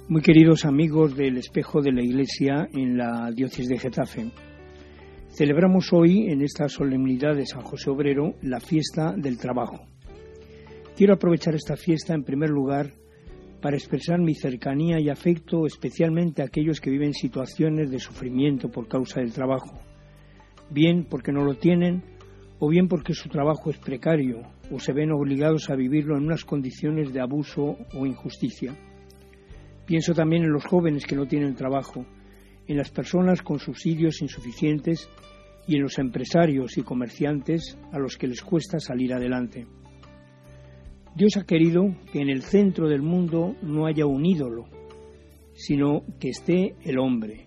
Muy queridos amigos del Espejo de la Iglesia en la diócesis de Getafe, celebramos hoy, en esta solemnidad de San José Obrero, la fiesta del trabajo. Quiero aprovechar esta fiesta, en primer lugar, para expresar mi cercanía y afecto especialmente a aquellos que viven situaciones de sufrimiento por causa del trabajo, bien porque no lo tienen o bien porque su trabajo es precario o se ven obligados a vivirlo en unas condiciones de abuso o injusticia. Pienso también en los jóvenes que no tienen trabajo, en las personas con subsidios insuficientes y en los empresarios y comerciantes a los que les cuesta salir adelante. Dios ha querido que en el centro del mundo no haya un ídolo, sino que esté el hombre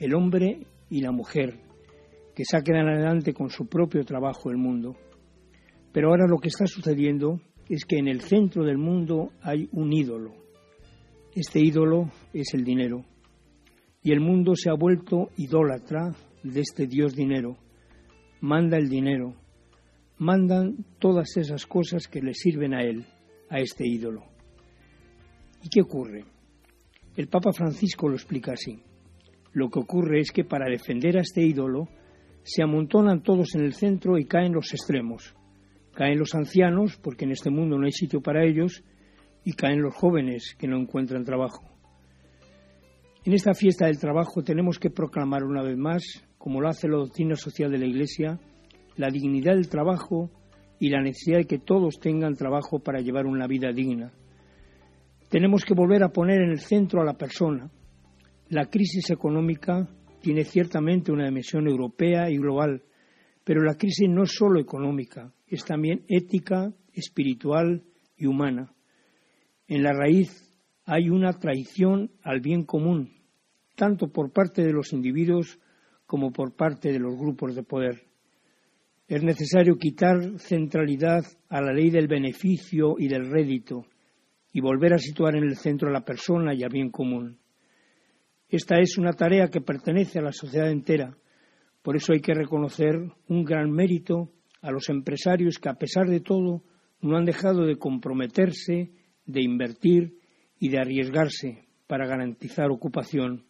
y la mujer, que saquen adelante con su propio trabajo el mundo. Pero ahora lo que está sucediendo es que en el centro del mundo hay un ídolo. Este ídolo es el dinero, y el mundo se ha vuelto idólatra de este Dios dinero. Manda el dinero, mandan todas esas cosas que le sirven a él, a este ídolo. ¿Y qué ocurre? El Papa Francisco lo explica así. Lo que ocurre es que para defender a este ídolo se amontonan todos en el centro y caen los extremos. Caen los ancianos, porque en este mundo no hay sitio para ellos, y caen los jóvenes que no encuentran trabajo. En esta fiesta del trabajo tenemos que proclamar una vez más, como lo hace la doctrina social de la Iglesia, la dignidad del trabajo y la necesidad de que todos tengan trabajo para llevar una vida digna. Tenemos que volver a poner en el centro a la persona. La crisis económica tiene ciertamente una dimensión europea y global, pero la crisis no es solo económica, es también ética, espiritual y humana. En la raíz hay una traición al bien común, tanto por parte de los individuos como por parte de los grupos de poder. Es necesario quitar centralidad a la ley del beneficio y del rédito y volver a situar en el centro a la persona y al bien común. Esta es una tarea que pertenece a la sociedad entera. Por eso hay que reconocer un gran mérito a los empresarios que, a pesar de todo, no han dejado de comprometerse, de invertir y de arriesgarse para garantizar ocupación.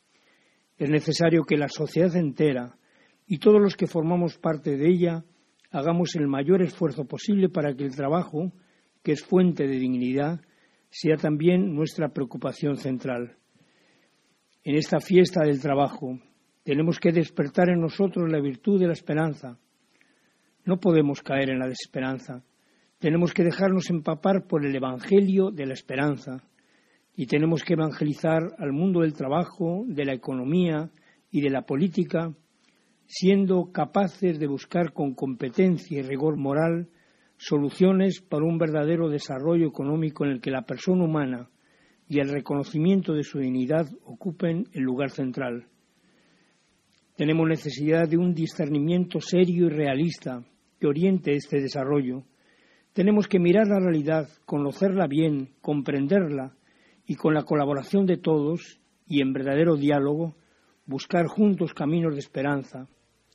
Es necesario que la sociedad entera y todos los que formamos parte de ella hagamos el mayor esfuerzo posible para que el trabajo, que es fuente de dignidad, sea también nuestra preocupación central. En esta fiesta del trabajo tenemos que despertar en nosotros la virtud de la esperanza. No podemos caer en la desesperanza. Tenemos que dejarnos empapar por el Evangelio de la esperanza y tenemos que evangelizar al mundo del trabajo, de la economía y de la política, siendo capaces de buscar con competencia y rigor moral soluciones para un verdadero desarrollo económico en el que la persona humana y el reconocimiento de su dignidad ocupen el lugar central. Tenemos necesidad de un discernimiento serio y realista que oriente este desarrollo. Tenemos que mirar la realidad, conocerla bien, comprenderla y con la colaboración de todos y en verdadero diálogo buscar juntos caminos de esperanza.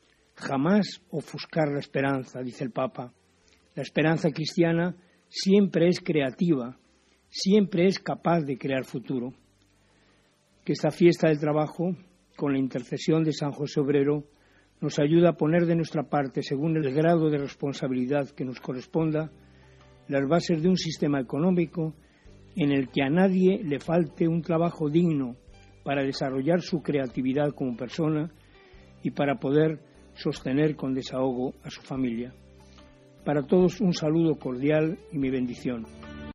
Jamás ofuscar la esperanza, dice el Papa. La esperanza cristiana siempre es creativa, siempre es capaz de crear futuro. Que esta fiesta del trabajo, con la intercesión de San José Obrero, nos ayuda a poner de nuestra parte, según el grado de responsabilidad que nos corresponda, las bases de un sistema económico en el que a nadie le falte un trabajo digno para desarrollar su creatividad como persona y para poder sostener con desahogo a su familia. Para todos un saludo cordial y mi bendición.